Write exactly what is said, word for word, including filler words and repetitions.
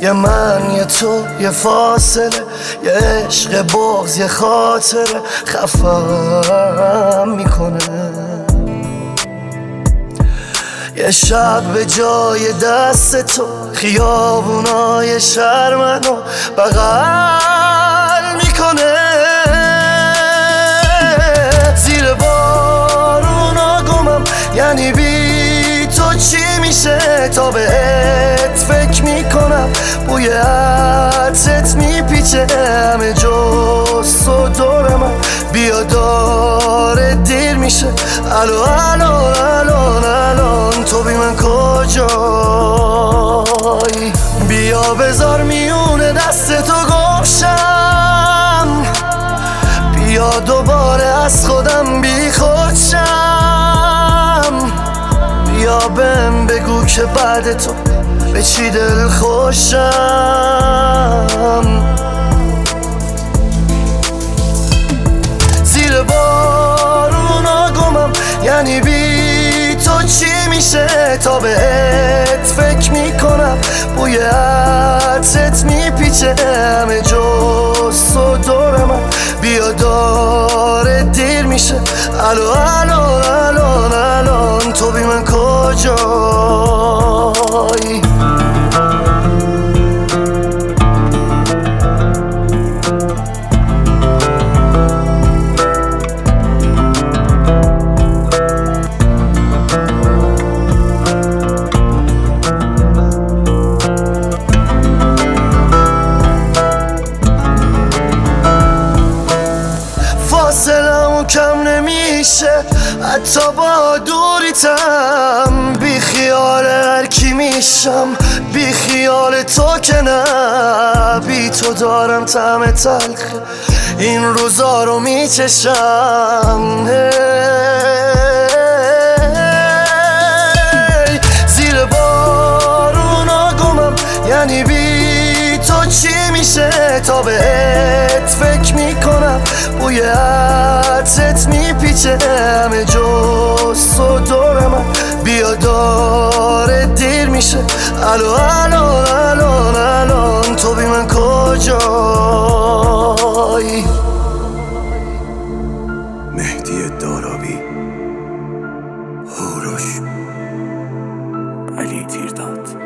یه من یه تو یه فاصله، یه عشق بغض یه خاطره خفم میکنه. یه شب به جای دست تو خیابونای شهر منو بغل میکنه. زیر بارونا گمم، یعنی بی تو چی میشه؟ تا بهت فکر میکنم، بوی عطرت میپیچه همه جز تو دور من. بیا داره دیر میشه، الو الو الان الان تو بی من کجایی؟ بیا بذار میونه دست تو گمشم، بیا دوباره از خودم بی خودشم. بیا بهم بگو که بعد تو به چی دل خوشم. زیر بارونا گمم، یعنی بی تو چی میشه؟ تا بهت فکر میکنم، بوی عطرت میپیچه همه جز تو دور من. بیا داره دیر میشه، الو الو الان الان تو بی من کجایی؟ فاصلمو کم نمیشه حتی با دوریتم. بی خیال هر کی میشم، بی خیال تو که نه. بی تو دارم طعم تلخ این روزا رو میچشم. زیر بارونا گمم، یعنی بی تو چی میشه؟ تا بهت فکر میکنم، بوی عطرت میپیچه همه جز تو دور من. بیا داره دیر میشه، الو الو الان الان تو بی من کجایی؟ مهدی دارابی، هوروش، علی تیرداد.